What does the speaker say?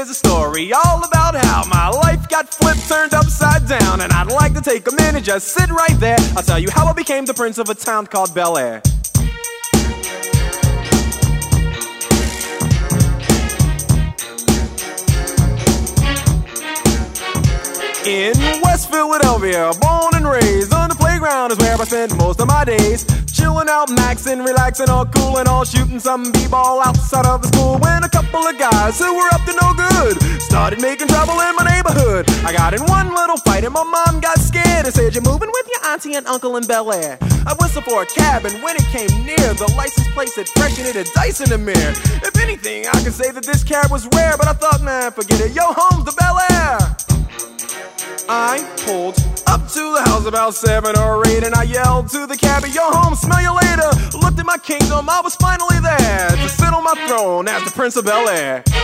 a story all about how my life got flipped, turned upside down. And I'd like to take a minute, just sit right there. I'll tell you how I became the prince of a town called Bel Air. In West Philadelphia, born and raised, on the playground is where I spend most of my days. Chilling out, maxing, relaxing, all cool and all, shooting some b-ball outside of the school. When a couple of guys who were up to no good started making trouble in my neighborhood. I got in one little fight and my mom got scared and said, "You're moving with your auntie and uncle in Bel Air." I whistled for a cab and when it came near, the license plate said fresh and it had dice in the mirror. If anything, I could say that this cab was rare, but I thought, man, forget it, yo, home's to Bel Air. I pulled up to the house about 7 or 8 and I yelled to the cabbie, "Yo, home, smell you later." Looked at my kingdom, I was finally there to sit on my throne as the Prince of Bel Air.